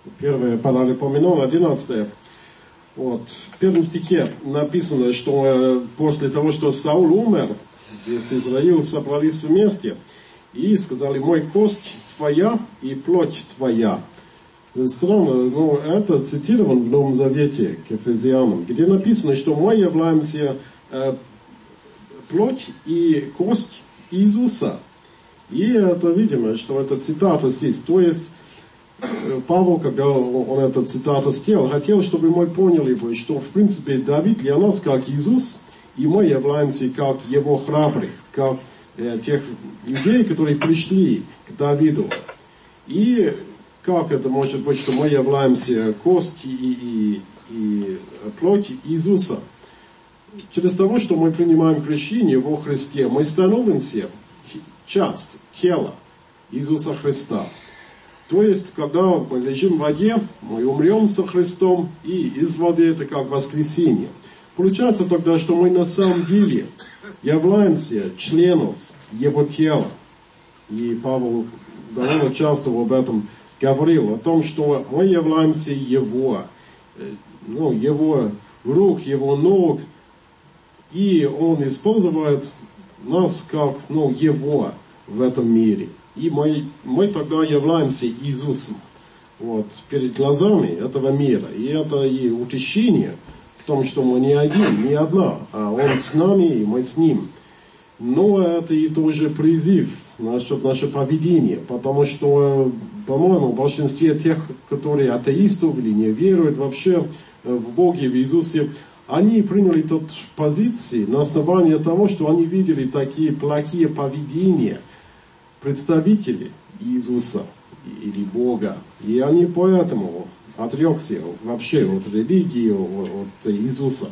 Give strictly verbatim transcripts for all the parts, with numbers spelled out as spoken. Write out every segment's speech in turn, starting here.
первое Паралипоменон, одиннадцатое. Вот. В первом стихе написано, что после того, что Саул умер, весь Израиль собрались вместе и сказали: мой кость твоя и плоть твоя. Странно, но это цитировано в Новом Завете к Ефезянам, где написано, что мы являемся э, плоть и кость Иисуса. И это видимо, что это цитата здесь. То есть Павел, когда он эту цитату сделал, хотел, чтобы мы поняли, что в принципе Давид для нас как Иисус, и мы являемся как его храбрых, как э, тех людей, которые пришли к Давиду. И как это может быть, что мы являемся кость и, и, и плоть Иисуса? Через того, что мы принимаем крещение во Христе, мы становимся часть тела Иисуса Христа. То есть, когда мы лежим в воде, мы умрем со Христом, и из воды это как воскресение. Получается тогда, что мы на самом деле являемся членом Его тела. И Павел довольно часто об этом говорил, о том, что мы являемся Его, ну, Его рук, Его ног, и Он использует нас как, ну, Его в этом мире. И мы, мы тогда являемся Иисусом вот, перед глазами этого мира. И это и утешение в том, что мы не один, не одна, а Он с нами, и мы с Ним. Но это и тоже призыв насчет нашего поведения, потому что, по-моему, в большинстве тех, которые атеистов или не веруют вообще в Боге, в Иисусе, они приняли тут позиции на основании того, что они видели такие плохие поведения представителей Иисуса или Бога. И они поэтому отрекся вообще от религии, от Иисуса.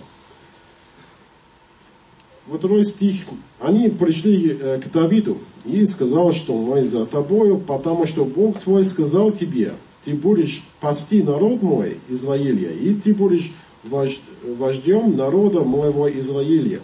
Второй стих. Они пришли к Давиду и сказали, что мы за тобою, потому что Бог твой сказал тебе: ты будешь пасти народ мой, Израиля, и ты будешь вождем народа моего Израиля.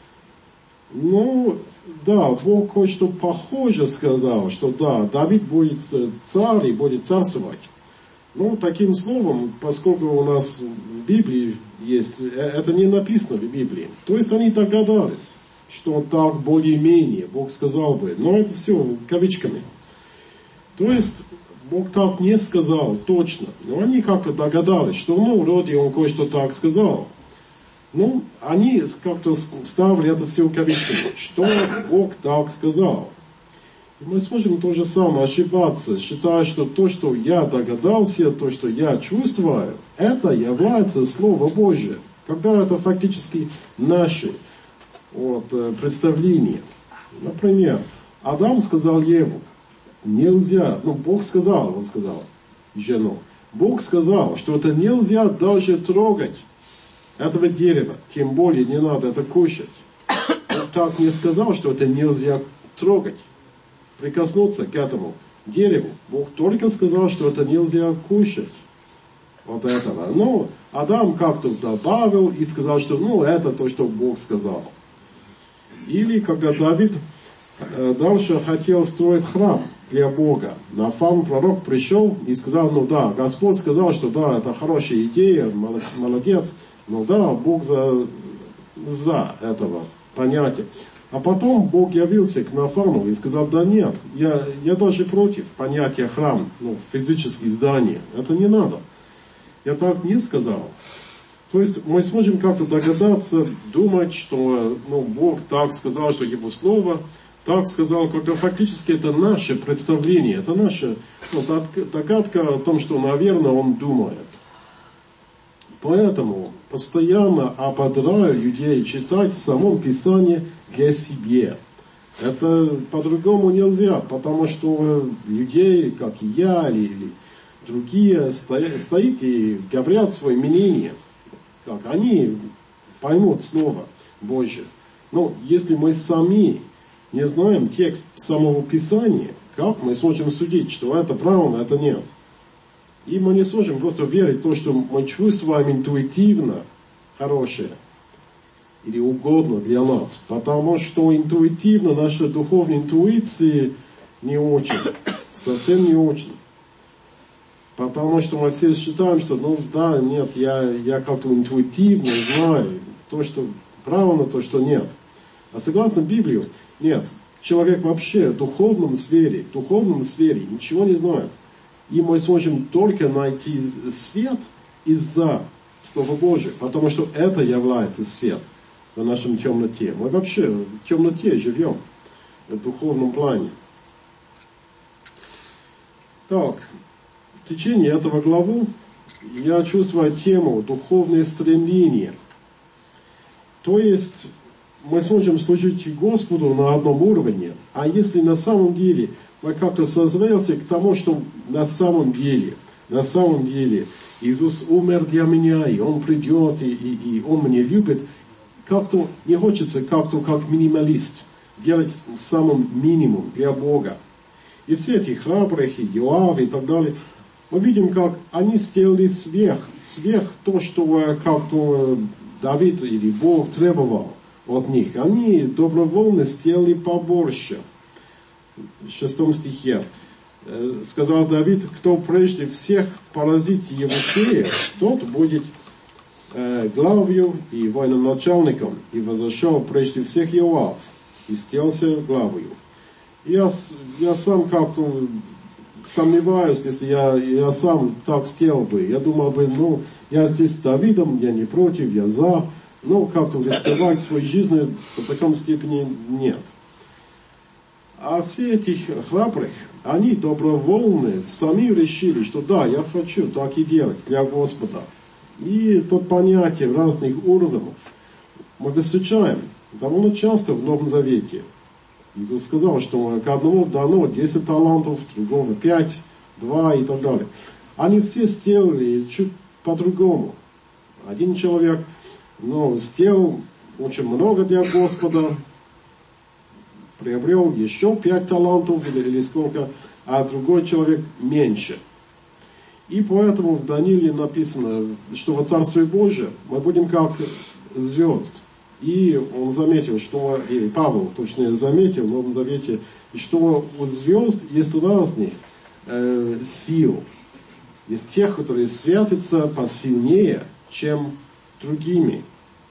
Ну, да, Бог кое-что похоже сказал, что да, Давид будет царь и будет царствовать. Ну, таким словом, поскольку у нас в Библии есть, это не написано в Библии. То есть они догадались, что так более-менее Бог сказал бы. Но это все кавычками. То есть Бог так не сказал точно. Но они как-то догадались, что ну, вроде Он кое-что так сказал. Ну, они как-то ставили это все кавычками, что Бог так сказал. И мы сможем то же самое ошибаться, считая, что то, что я догадался, то, что я чувствую, это является Слово Божие. Когда это фактически наши вот, представления. Например, Адам сказал Еву: нельзя, ну Бог сказал, он сказал жену, Бог сказал, что это нельзя даже трогать этого дерева, тем более не надо это кушать. Он так не сказал, что это нельзя трогать, прикоснуться к этому дереву. Бог только сказал, что это нельзя кушать. Вот этого. Ну, Адам как-то добавил и сказал, что ну, это то, что Бог сказал. Или когда Давид э, дальше хотел строить храм для Бога, Нафан, пророк, пришел и сказал: ну да, Господь сказал, что да, это хорошая идея, молодец, но да, Бог за, за этого понятия. А потом Бог явился к Нафану и сказал: да нет, я, я даже против понятия храм, ну, физические здания. Это не надо. Я так не сказал. То есть мы сможем как-то догадаться, думать, что ну, Бог так сказал, что Его Слово так сказал, когда фактически это наше представление, это наша ну, догадка о том, что, наверное, Он думает. Поэтому постоянно ободряю людей читать в самом Писании для себя. Это по-другому нельзя, потому что людей, как и я, или, или другие, стоят, стоят и говорят свое мнение. Как они поймут Слово Божье. Но если мы сами не знаем текст самого Писания, как мы сможем судить, что это правильно, это нет? И мы не сможем просто верить в то, что мы чувствуем интуитивно хорошее или угодно для нас. Потому что интуитивно, наши духовные интуиции не очень, совсем не очень. Потому что мы все считаем, что, ну да, нет, я, я как-то интуитивно знаю то, что правильно, то, что нет. А согласно Библии, нет. Человек вообще в духовном сфере, в духовном сфере ничего не знает. И мы сможем только найти свет из-за Слова Божия, потому что это является свет в нашем темноте. Мы вообще в темноте живем, в духовном плане. Так, в течение этого главы я чувствую тему духовное стремление. То есть мы сможем служить Господу на одном уровне, а если на самом деле мы как-то созрелся к тому, что на самом деле, на самом деле Иисус умер для меня, и Он придет, и, и, и Он меня любит, как-то не хочется как-то как минималист делать самым минимум для Бога. И все эти храбрых, и Иоав, и так далее, мы видим, как они сделали сверх, сверх то, что как-то Давид или Бог требовал от них. Они добровольно сделали побольше. В шестом стихе сказал Давид: кто прежде всех поразит Евусея, тот будет главою и военачальником, и возошел прежде всех Иоав, и сделался главою. Я, я сам как-то сомневаюсь, если я, я сам так сделал бы. Я думал бы, ну, я здесь с Давидом, я не против, я за. Но как-то рисковать своей жизнью в таком степени нет. А все эти храбрых, они добровольно сами решили, что да, я хочу так и делать для Господа. И тут понятие разных уровней мы встречаем довольно часто в Новом Завете. Иисус сказал, что к одному дано десять талантов, другому пять, два и так далее. Они все сделали чуть по-другому. Один человек, ну, сделал очень много для Господа, приобрел еще пять талантов или, или сколько, а другой человек меньше. И поэтому в Данииле написано, что во Царстве Божьем мы будем как звезд. И он заметил, что, и Павел точнее заметил в Новом Завете, что у звезд есть разных э, сил. Есть тех, которые светятся посильнее, чем другими.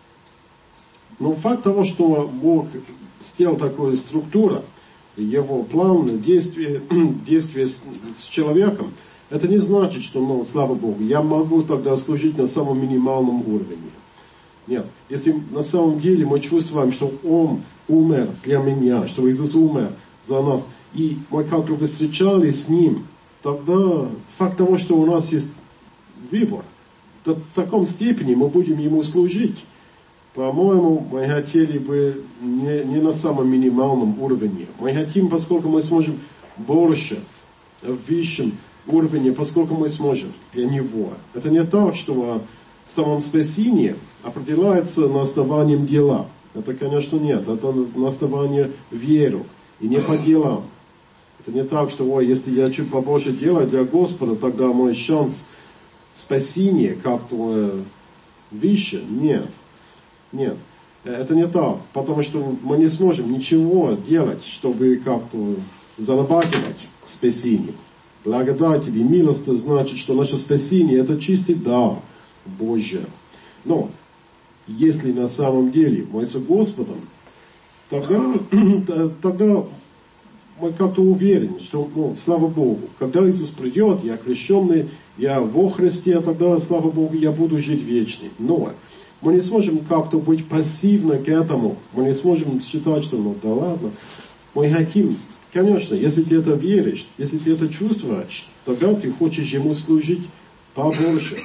Но факт того, что Бог сделал такую структуру, его план, действие, действие с, с человеком, это не значит, что, ну, слава Богу, я могу тогда служить на самом минимальном уровне. Нет. Если на самом деле мы чувствуем, что Он умер для меня, что Иисус умер за нас, и мы как-то встречались с Ним, тогда факт того, что у нас есть выбор, то в таком степени мы будем Ему служить. По-моему, мы хотели бы не, не на самом минимальном уровне. Мы хотим, поскольку мы сможем больше, в высшем уровне, поскольку мы сможем для Него. Это не так, что в самом спасении определяется на основании дела. Это, конечно, нет. Это на основании веры. И не по делам. Это не так, что, ой, если я чуть побольше делаю для Господа, тогда мой шанс спасения как-то выше. Нет. Нет. Это не так. Потому что мы не сможем ничего делать, чтобы как-то зарабатывать спасение. Благодать или милость значит, что наше спасение это чистый дар Божий. Но если на самом деле мы с Господом, тогда, тогда мы как-то уверены, что, ну, слава Богу, когда Иисус придет, я крещенный, я во Христе, тогда, слава Богу, я буду жить вечно. Но мы не сможем как-то быть пассивны к этому. Мы не сможем считать, что, ну, да ладно. Мы хотим, конечно, если ты это веришь, если ты это чувствуешь, тогда ты хочешь Ему служить побольше.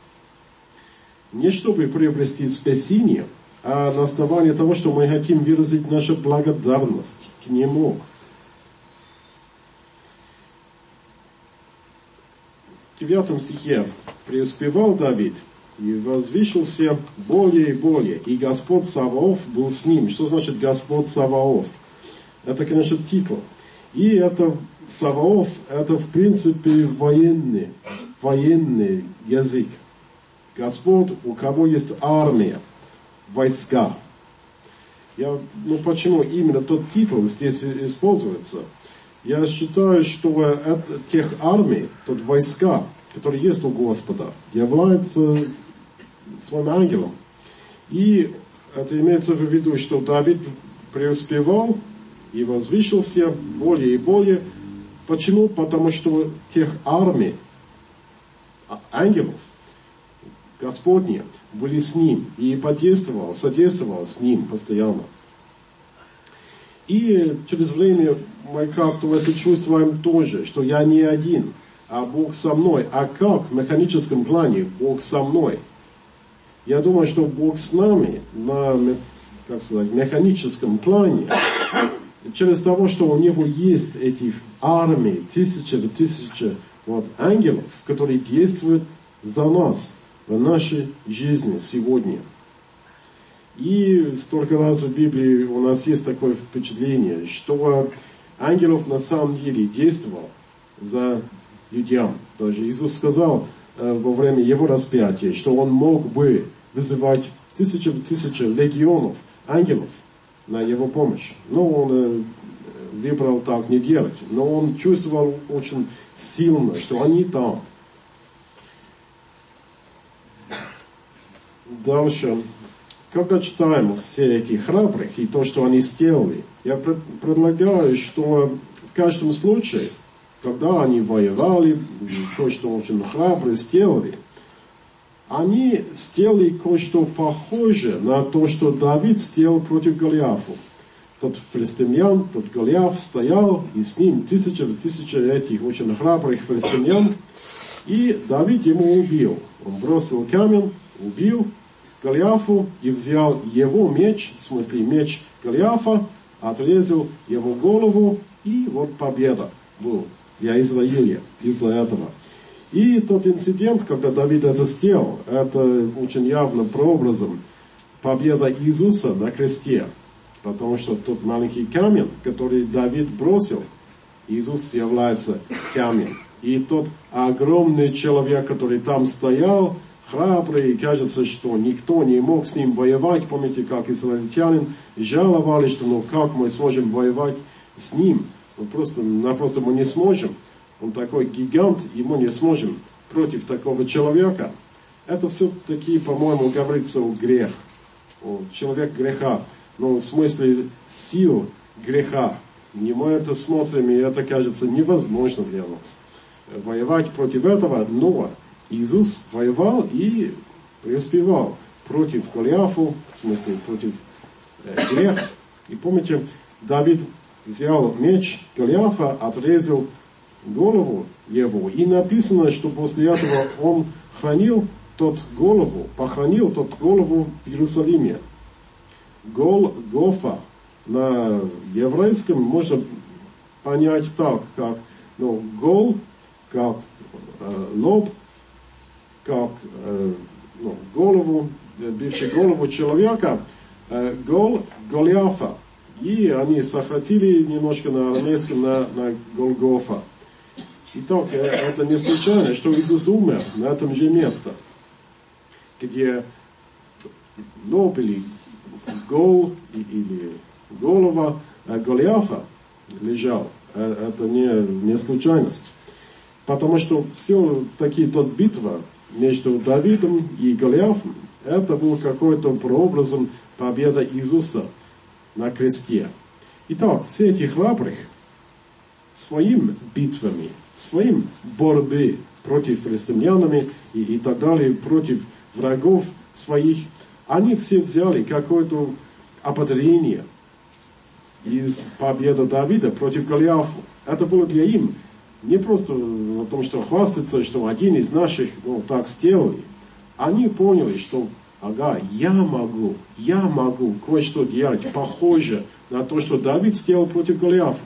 Не чтобы приобрести спасение, а на основании того, что мы хотим выразить нашу благодарность к Нему. В девятом стихе преуспевал Давид и возвысился более и более, и Господь Саваоф был с ним. Что значит Господь Саваоф? Это, конечно, титул. И это Саваоф, это в принципе военный, военный язык. Господь, у кого есть армия, войска. Я, ну почему именно тот титул здесь используется? Я считаю, что это, тех армий, тут войска, который есть у Господа, является своим ангелом. И это имеется в виду, что Давид преуспевал и возвысился более и более. Почему? Потому что тех армий, ангелов Господних были с ним, и подействовал, содействовал с ним постоянно. И через время мы как-то это чувствуем тоже, что я не один, а Бог со мной. А как в механическом плане Бог со мной? Я думаю, что Бог с нами на, как сказать, механическом плане, через того, что у Него есть эти армии, тысячи, тысячи вот, ангелов, которые действуют за нас в нашей жизни сегодня. И столько раз в Библии у нас есть такое впечатление, что ангелов на самом деле действовал за людям. Даже Иисус сказал э, во время Его распятия, что Он мог бы вызывать тысячи тысячи легионов ангелов на Его помощь. Но Он э, выбрал так не делать. Но Он чувствовал очень сильно, что они там. Дальше. Когда читаем все эти храбрых и то, что они сделали, я предлагаю, что в каждом случае, когда они воевали, то, что очень храбрые сделали, они сделали кое-что похожее на то, что Давид сделал против Голиафа. Тот филистимлян, тот Голиаф стоял, и с ним тысячи тысячи этих очень храбрых филистимлян, и Давид ему убил. Он бросил камень, убил Голиафу и взял его меч, в смысле меч Голиафа, отрезал его голову, и вот победа была для Израиля из-за этого. И тот инцидент, когда Давид это сделал, это очень явно прообразом победа Иисуса на кресте. Потому что тот маленький камень, который Давид бросил, Иисус является камень. И тот огромный человек, который там стоял, храбрый, и кажется, что никто не мог с ним воевать. Помните, как израильтянин жаловались, что ну как мы сможем воевать с ним? Ну просто, напросто мы не сможем. Он такой гигант, и мы не сможем против такого человека. Это все-таки, по-моему, говорится о грех. О человек греха. Ну, в смысле сил греха. И мы это смотрим, и это кажется невозможно для нас. Воевать против этого, но Иисус воевал и преуспевал против Голиафа, в смысле против э, греха. И помните, Давид взял меч Голиафа, отрезал голову его. И написано, что после этого он хранил тот голову, похоронил тот голову в Иерусалиме. Голгофа на еврейском можно понять так, как ну, гол, как э, лоб, как э, ну, голову, бившую голову человека, э, гол Голиафа. И они сократили немножко на арамейском на, на Голгофа. Итак, э, это не случайно, что Иисус умер на этом же месте, где лоб или гол или голова Голиафа лежал. Это не, не случайность. Потому что все-таки тот битва между Давидом и Голиафом, это был какой-то прообразом победа Иисуса на кресте. Итак, все эти храбрых своими битвами, своим борьбой против филистимлянами и, и так далее, против врагов своих, они все взяли какое-то ободрение из победы Давида против Голиафа. Это было для им не просто о том, что хвастаться, что один из наших ну, так сделали. Они поняли, что ага, я могу, я могу кое-что делать похоже на то, что Давид сделал против Голиафа.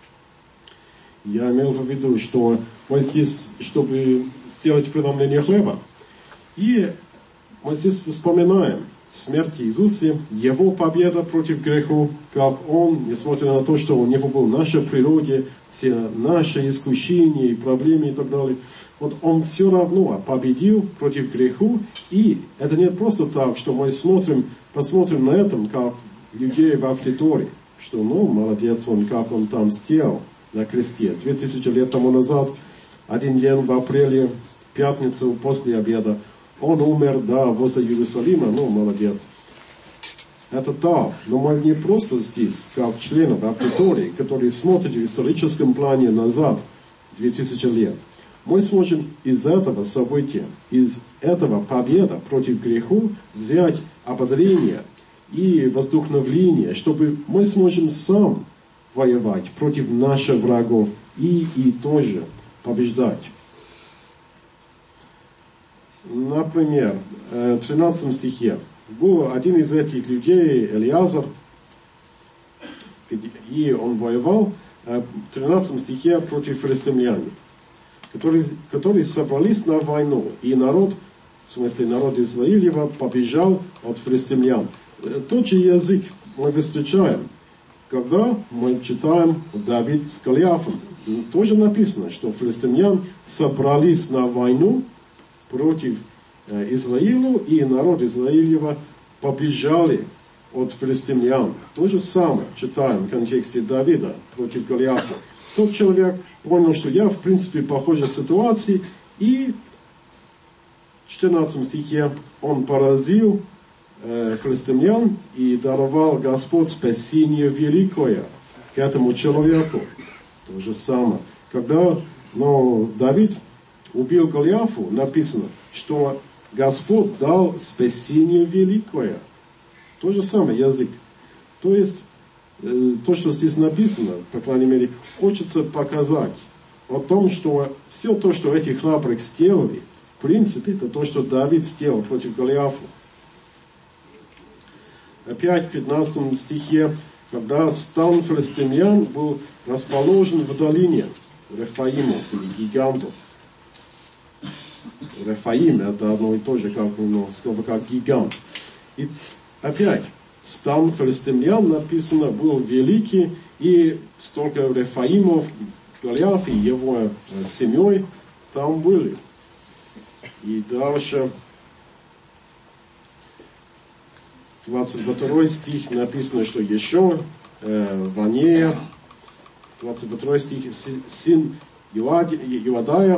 Я имел в виду, что мы здесь, чтобы сделать преломление хлеба. И мы здесь вспоминаем смерть Иисуса, Его победа против греха, как Он, несмотря на то, что у Него был в нашей природе, все наши искушения и проблемы и так далее, вот Он все равно победил против греха, и это не просто так, что мы смотрим, посмотрим на этом, как людей в автоторе, что, ну, молодец Он, как Он там сделал на кресте. Две тысячи лет тому назад, один день в апреле пятницу после обеда. Он умер, да, возле Иерусалима, ну, молодец. Это так, но мы не просто здесь, как членов аудитории, которые смотрят в историческом плане назад, две тысячи лет. Мы сможем из этого события, из этого победа против греху взять ободрение и вдохновление, чтобы мы сможем сам воевать против наших врагов и, и тоже побеждать. Например, в тринадцатом стихе был один из этих людей, Элиазар, и он воевал в тринадцатом стихе против филистимлян, которые, которые собрались на войну, и народ, в смысле народ Израилева, побежал от филистимлян. Тот же язык мы встречаем, когда мы читаем Давид с Голиафом. Тоже написано, что филистимлян собрались на войну против Израилу, и народ Израилева побежали от филистимлян. То же самое читаем в контексте Давида против Голиафа. Тот человек понял, что я в принципе в похожей ситуации, и в четырнадцатом стихе он поразил э, филистимлян и даровал Господь спасение великое к этому человеку. То же самое. Когда ну, Давид убил Голиафу, написано, что Господь дал спасение великое. То же самое язык. То есть, э, то, что здесь написано, по крайней мере, хочется показать о том, что все то, что эти храбрых сделали, в принципе, это то, что Давид сделал против Голиафа. Опять в пятнадцатом стихе, когда стан филистимлян был расположен в долине Рефаимов или гигантов. Рефаим это одно и то же, как, ну, слово как гигант. И опять, стан филистимлян написано был великий, и столько Рефаимов, Голиаф и его семьей там были. И дальше двадцать второй стих написано, что еще э, Ванея, двадцать второй стих, сын Юадая,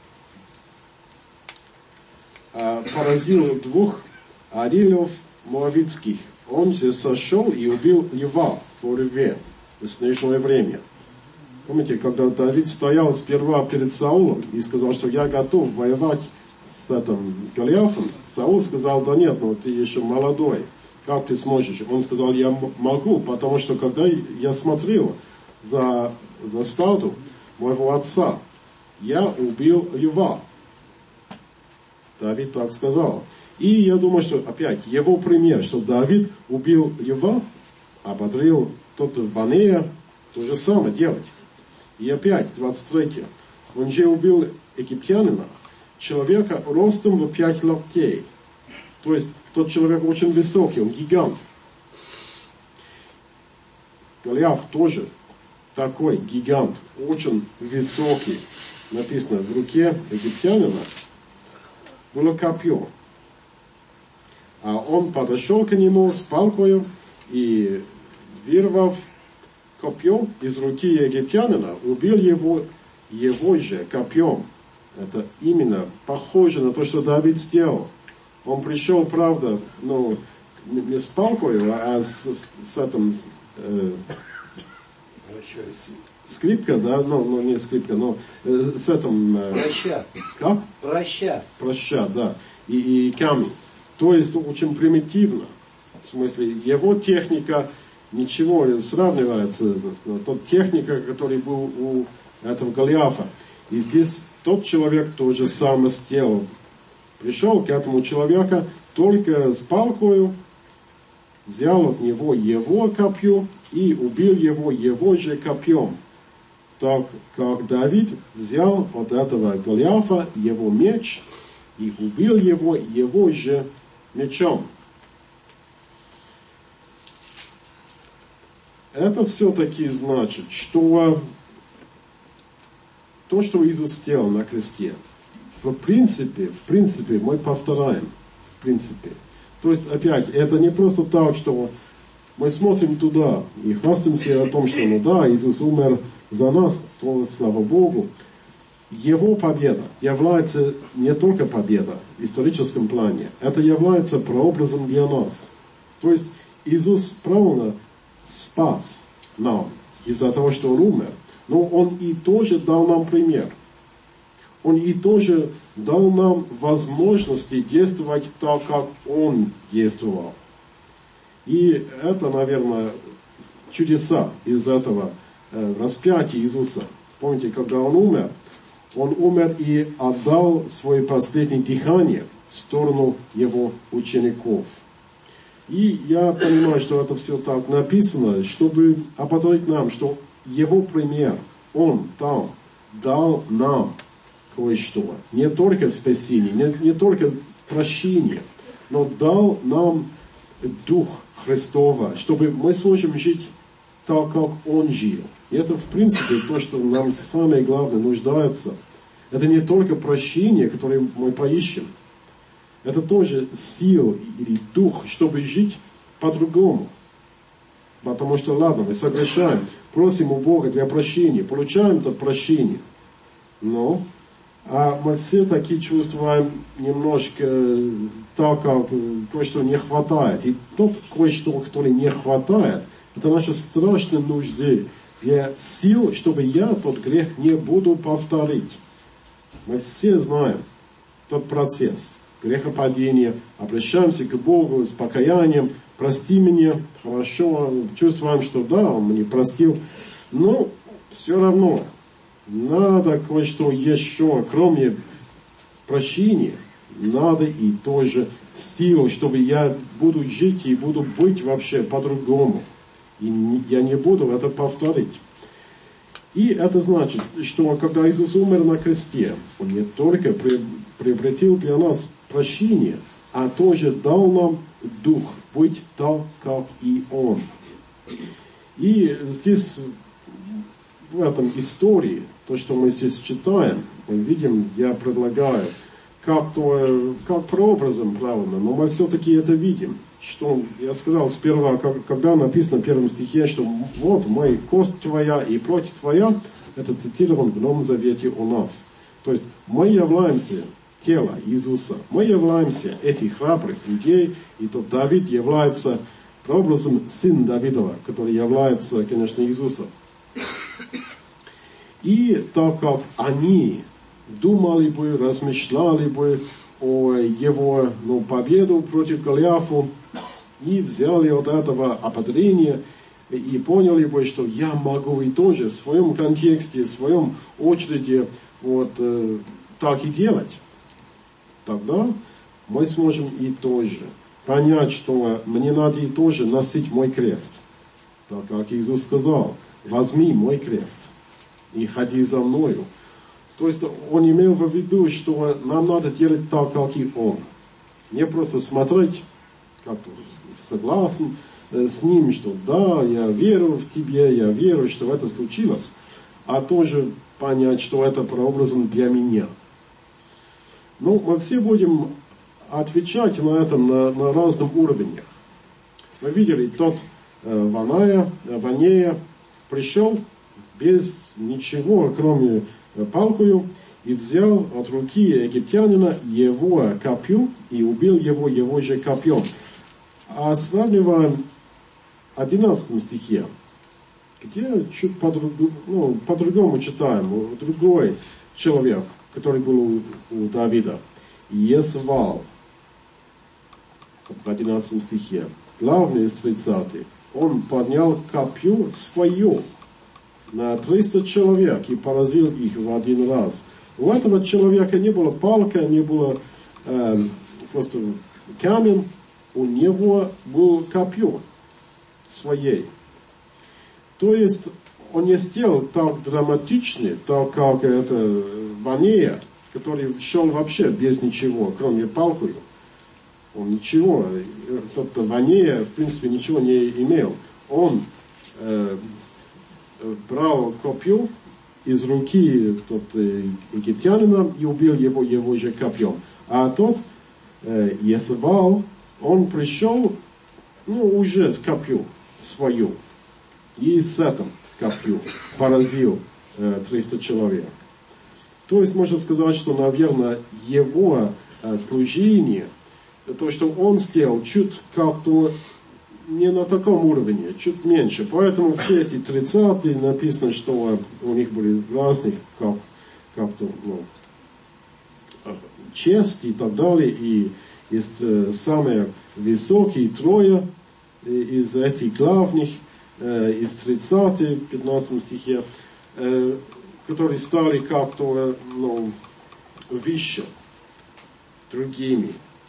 э, поразил двух арилев моавитских. Он же сошел и убил Ева в Ореве в снежное время. Помните, когда Давид стоял сперва перед Саулом и сказал, что я готов воевать с этим Голиафом, Саул сказал, да нет, ну ты еще молодой, как ты сможешь? Он сказал, я могу, потому что когда я смотрел за, за стату моего отца, я убил Ева. Давид так сказал. И я думаю, что опять его пример, что Давид убил Ева, ободрил тот Ванея, то же самое делать. И опять, двадцать третье. Он же убил египтянина, человека ростом в пять локтей. То есть, тот человек очень высокий, он гигант. Голиаф тоже такой гигант, очень высокий. Написано, в руке египтянина было копье. А он подошел к нему с палкой и, вырвав копье из руки египтянина, убил его, его же копьем. Это именно похоже на то, что Давид сделал. Он пришел, правда, ну, не с палкой, а с, с этим э, с, скрипка, да, ну, ну не скрипка, но э, с этим... Э, проща. Как? Проща. Проща, да. И, и камень. То есть очень примитивно. В смысле, его техника ничего не сравнивается. Тот техника, который был у этого Голиафа. И здесь тот человек то же самое сделал. Пришел к этому человеку только с палкой, взял от него его копье и убил его его же копьем. Так как Давид взял от этого Голиафа его меч и убил его его же мечом. Это все-таки значит, что то, что Иисус сделал на кресте, в принципе, в принципе, мы повторяем. В принципе. То есть, опять, это не просто так, что мы смотрим туда и хвастаемся о том, что, ну да, Иисус умер за нас, то слава Богу. его победа является не только победа в историческом плане, это является прообразом для нас. То есть Иисус правильно спас нам из-за того, что Он умер, но Он и тоже дал нам пример. Он и тоже дал нам возможности действовать так, как Он действовал. И это, наверное, чудеса из этого э, распятия Иисуса. Помните, когда Он умер, Он умер и отдал свое последнее дыхание в сторону Его учеников. И я понимаю, что это все так написано, чтобы ободрить нам, что Его пример, Он там дал нам кое-что. Не только спасение, не, не только прощение, но дал нам Дух Христова, чтобы мы сможем жить так, как Он жил. И это, в принципе, то, что нам самое главное нуждается. Это не только прощение, которое мы поищем. Это тоже сила или дух, чтобы жить по-другому. Потому что, ладно, мы согрешаем, просим у Бога для прощения, получаем это прощение. Но а мы все такие чувствуем немножко так, как кое-что не хватает. И тот кое-что, которое не хватает, это наши страшные нужды для сил, чтобы я тот грех не буду повторить. Мы все знаем тот процесс грехопадения, обращаемся к Богу с покаянием, прости меня, хорошо, чувствуем, что да, Он мне простил, но все равно надо кое-что еще, кроме прощения, надо и тоже силу, чтобы я буду жить и буду быть вообще по-другому. И я не буду это повторить. И это значит, что когда Иисус умер на кресте, Он не только приобретил для нас прощение, а тоже дал нам Дух быть так, как и Он. И здесь, в этом истории, то, что мы здесь читаем, мы видим, я предлагаю, как-то, как прообразом, правильно, но мы все-таки это видим. Что я сказал сперва, когда написано в первом стихе, что вот мы, кость твоя и плоть твоя, это цитировано в Новом Завете у нас. То есть мы являемся тело Иисуса, мы являемся этих храбрых людей, и тот Давид является прообразом сына Давидова, который является, конечно, Иисусом. И так как они думали бы, размышляли бы о его ну, победу против Голиафа, и взяли от этого ободрения, и поняли бы, что я могу и тоже в своем контексте, в своем очереди вот э, так и делать. Тогда мы сможем и тоже понять, что мне надо и тоже носить мой крест. Так как Иисус сказал, возьми мой крест и ходи за мною. То есть Он имел в виду, что нам надо делать так, как и Он. Не просто смотреть, как-то согласен с Ним, что да, я верю в Тебе, я верю, что это случилось, а тоже понять, что это прообразом для меня. Ну, мы все будем отвечать на это на, на разных уровнях. Мы видели, тот э, Ваная, Ванея пришел без ничего, кроме палкою, и взял от руки египтянина его копью и убил его его же копьем. А сравниваем в одиннадцатом стихе, где чуть по-другому, ну, по-другому читаем, другой человек, который был у, у Давида, Есвал, в одиннадцатом стихе, главный из тридцатого, он поднял копью свою на триста человек и поразил их в один раз. У этого человека не было палка, не было э, просто камень, у него был копье своей. То есть он не сделал так драматично, так как это Ванея, который шел вообще без ничего, кроме палки. Он ничего, тот Ванея в принципе ничего не имел. Он э, брал копье из руки тот, э, египтянина и убил его его же копьем. А тот э, Есвал, он пришел, ну, уже с копьем свою. И с этим копью поразил э, триста человек. То есть можно сказать, что, наверное, его служение, то, что он сделал, чуть как-то не на таком уровне, чуть меньше. Поэтому все эти тридцатые написано, что у них были разных как, как-то, ну, честь и так далее. И есть самые высокие трое из этих главных, из тридцатых, пятнадцатом стихе, которые стали как-то, ну, выше другими.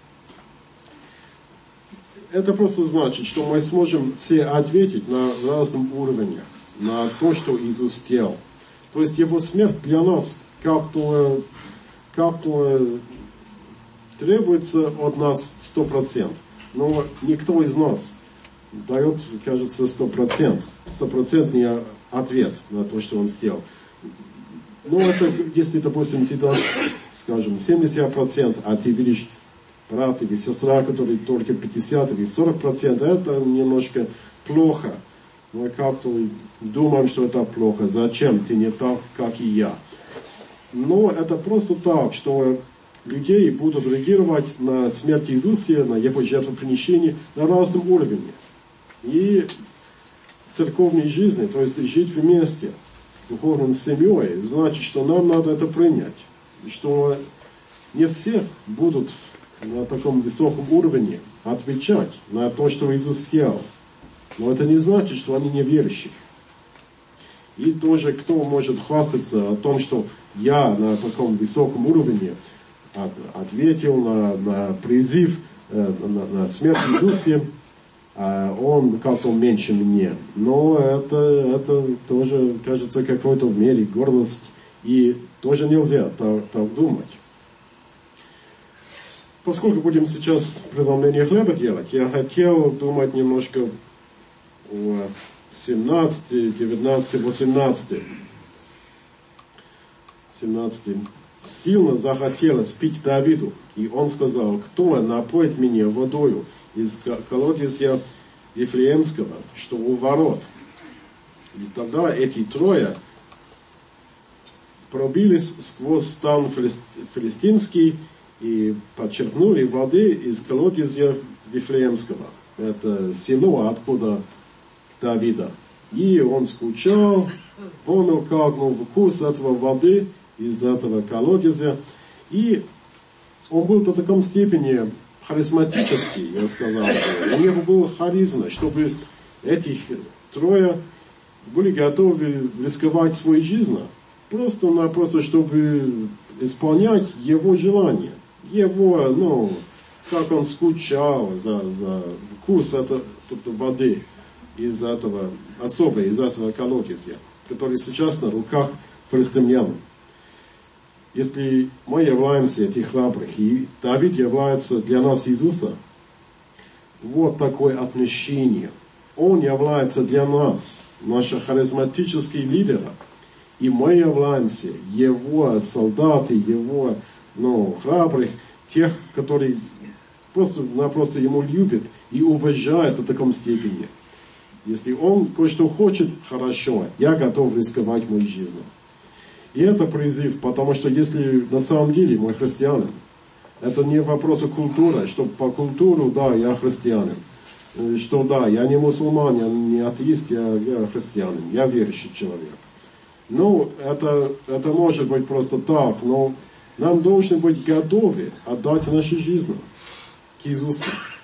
Это просто значит, что мы сможем все ответить на разном уровне, на то, что Иисус сделал. То есть Его смерть для нас как-то, как-то требуется от нас сто процентов. Но никто из нас дает, кажется, сто процентов, стопроцентный ответ на то, что Он сделал. Но это, если, допустим, ты дашь, скажем, семьдесят процентов, а ты видишь брат или сестра, который только пятьдесят или сорок процентов, это немножко плохо. Мы как-то думаем, что это плохо. Зачем? Ты не так, как и я. Но это просто так, что людей будут реагировать на смерть Иисуса, на Его жертвоприношение на разном уровне. И церковной жизни, то есть жить вместе, духовной семьей, значит, что нам надо это принять. Что не все будут на таком высоком уровне отвечать на то, что Иисус сделал. Но это не значит, что они неверующие. И тоже, кто может хвастаться о том, что я на таком высоком уровне от, ответил на, на призыв, э, на, на смерть Иисуса, а он как-то меньше мне. Но это, это тоже, кажется, какой-то в мере гордость. И тоже нельзя так, так думать. Поскольку будем сейчас преломление хлеба делать, я хотел думать немножко о семнадцатом, девятнадцатом, восемнадцатом. семнадцатом. Сильно захотелось пить Давиду, и он сказал: кто напоит меня водою из колодезя Вифлеемского, что у ворот. И тогда эти трое пробились сквозь стан филистимский и подчеркнули воды из колодезя Вифлеемского. Это село, откуда Давида. И он скучал, понял, как ну, вкус этого воды из этого колодезя. И он был до такой степени харизматический, я сказал. У него была харизма, чтобы этих трое были готовы рисковать своей жизнью. Просто-напросто, чтобы исполнять его желания. Его, ну, как он скучал за, за вкус этой, этой воды из этого, особой, из этого колодезя, который сейчас на руках филистимлян. Если мы являемся этих храбрых, и Давид является для нас Иисуса, вот такое отношение. Он является для нас, наши харизматические лидеры, и мы являемся его солдаты, его, ну, храбрых, тех, которые просто-напросто ему любят и уважают в таком степени. Если он кое-что хочет, хорошо, я готов рисковать моей жизнью. И это призыв, потому что если на самом деле мы христианин, это не вопрос культуры, что по культуру, да, я христианин, что да, я не мусульман, я не атеист, я, я христианин, я верующий человек. Ну, это, это может быть просто так, но нам должны быть готовы отдать нашу жизнь к Иисусу.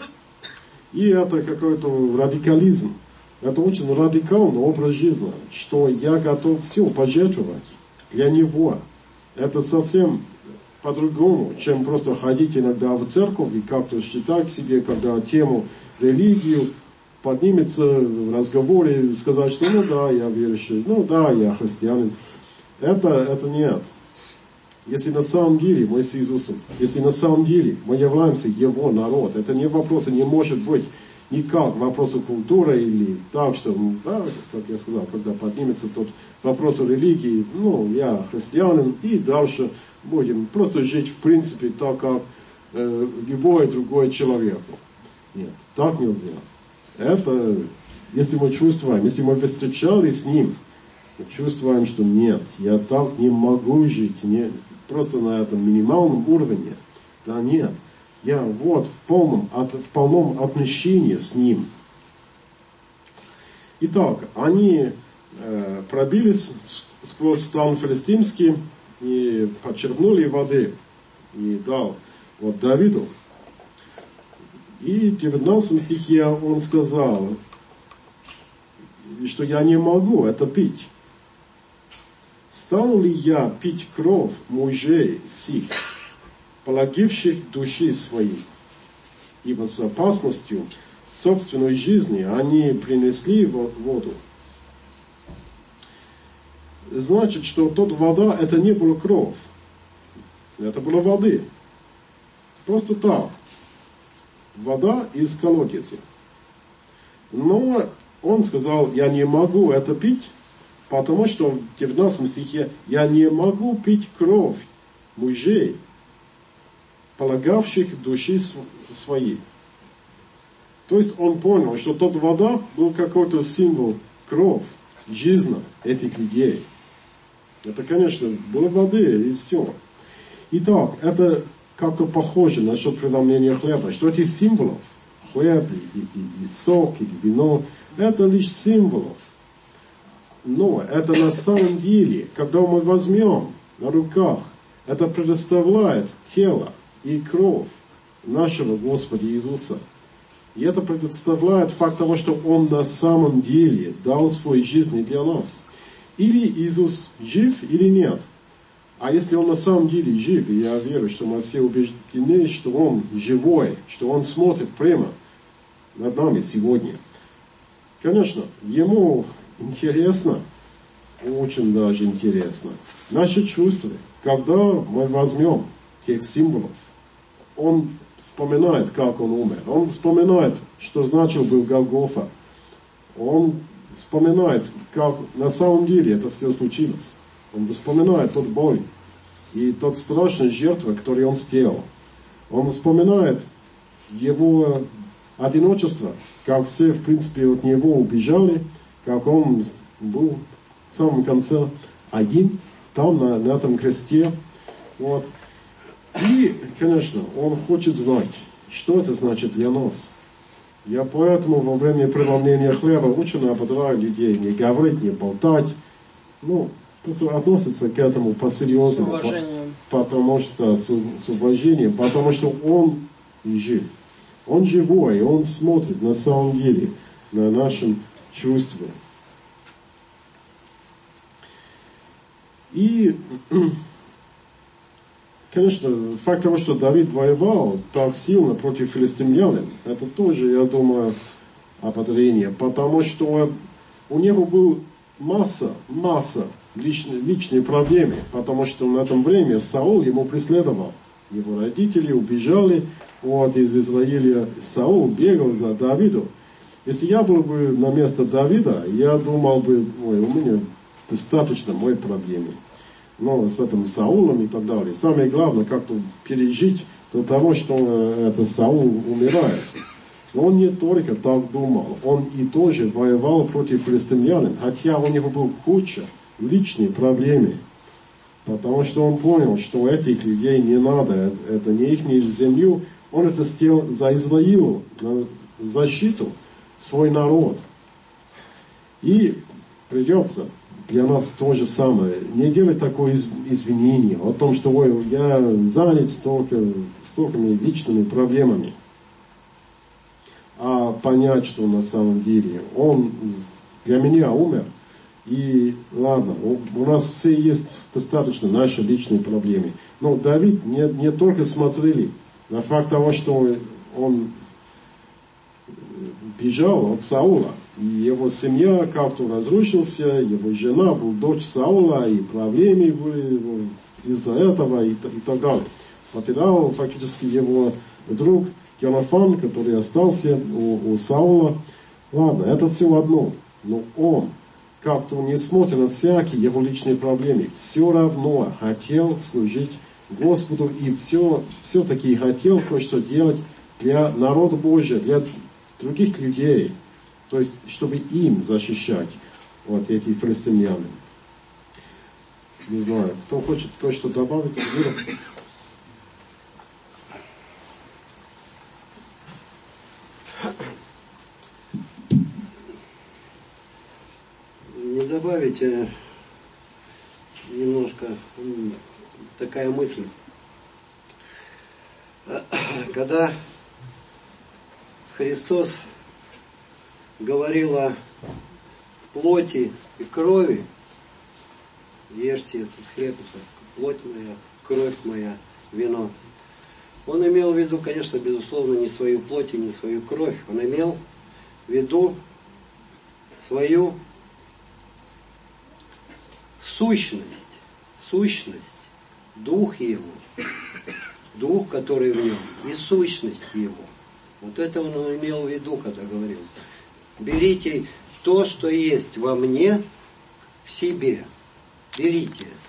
И это какой-то радикализм. Это очень радикальный образ жизни, что я готов все пожертвовать для Него. Это совсем по-другому, чем просто ходить иногда в церковь и как-то считать себе, когда тему религию поднимется в разговоре и сказать, что ну да, я верующий, ну да, я христианин. Это, это нет. Если на самом деле мы с Иисусом, если на самом деле мы являемся Его народ, это не вопрос, не может быть никак вопросы культуры или так, что, да, как я сказал, когда поднимется тот вопрос о религии, ну, я христианин, и дальше будем просто жить в принципе так, как э, любой другой человек. Нет, так нельзя. Это, если мы чувствуем, если мы встречались с Ним, Мы чувствуем, что нет, я так не могу жить, не, просто на этом минимальном уровне. Да нет, я вот в полном, от, в полном отношении с Ним. Итак, они э, пробились сквозь стан филистимский и подчерпнули воды и дал вот Давиду. И в девятнадцатом стихе он сказал, что я не могу это пить. Стану ли я пить кровь мужей сих, полагивших души свои, ибо с опасностью собственной жизни они принесли воду. Значит, что тот вода, это не была кровь, это была воды. Просто так. Вода из колодца. Но он сказал, я не могу это пить, потому что в девятнадцатом стихе я не могу пить кровь мужей, полагавших души свои. То есть он понял, что тот вода был какой-то символ кровь, жизни этих людей. Это, конечно, была воды и все. Итак, это как-то похоже насчет преломления хлеба, что эти символов, хлеб, и, и, и сок, и вино, это лишь символов. Но это на самом деле, когда мы возьмем на руках, это предоставляет тело и кровь нашего Господа Иисуса. И это предоставляет факт того, что Он на самом деле дал свою жизнь для нас. Или Иисус жив, или нет. А если Он на самом деле жив, и я верю, что мы все убеждены, что Он живой, что Он смотрит прямо над нами сегодня. Конечно, Ему интересно, очень даже интересно, наши чувства, когда мы возьмем тех символов. Он вспоминает, как Он умер. Он вспоминает, что значил был Голгофа. Он вспоминает, как на самом деле это все случилось. Он вспоминает тот боль и тот страшный жертву, которую Он сделал. Он вспоминает Его одиночество, как все, в принципе, от Него убежали, как Он был в самом конце один, там, на, на этом кресте. Вот. И, конечно, Он хочет знать, что это значит для нас. Я поэтому во время преломления хлеба очень ободряю людей не говорить, не болтать. Ну, просто относиться к этому по-серьезному. По, потому что, с, с уважением, потому что Он жив. Он живой, Он смотрит на самом деле на наши чувства. И, конечно, факт того, что Давид воевал так сильно против филистимлян, это тоже, я думаю, ободрение, потому что у него была масса, масса личной, личной проблемы, потому что на этом время Саул ему преследовал. Его родители убежали вот, из Израиля. Саул бегал за Давидом. Если я был бы на место Давида, я думал бы, ой, у меня достаточно моей проблемы. Но с этим Саулом и так далее. Самое главное, как-то пережить до того, что это Саул умирает. Но он не только так думал. Он и тоже воевал против филистимлян, хотя у него была куча личных проблем. Потому что он понял, что этих людей не надо, это не их землю. Он это сделал за Израилу, на защиту свой народ. И придется для нас то же самое. Не делать такое извинение о том, что ой, я занят столько, столькими личными проблемами. А понять, что на самом деле Он для меня умер. И ладно, у нас все есть достаточно наши личные проблемы. Но Давид не, не только смотрели на факт того, что он бежал от Саула. И его семья как-то разрушился, его жена была дочь Саула, и проблемы были из-за этого, и, и так далее. Потерял фактически его друг Йонафан, который остался у, у Саула. Ладно, это все одно. Но он как-то, несмотря на всякие его личные проблемы, все равно хотел служить Господу и все, все-таки хотел кое-что делать для народа Божия, для других людей. То есть, чтобы им защищать вот эти филистимляне. Не знаю. Кто хочет кое-что добавить? Вера? Не добавить, а немножко такая мысль. Когда Христос говорил о плоти и крови, ешьте этот хлеб, это плоть моя, кровь моя, вино. Он имел в виду, конечно, безусловно, не свою плоть и не свою кровь. Он имел в виду свою сущность, сущность, дух его, дух, который в нем, и сущность его. Вот это он имел в виду, когда говорил. Берите то, что есть во мне, в себе. Берите.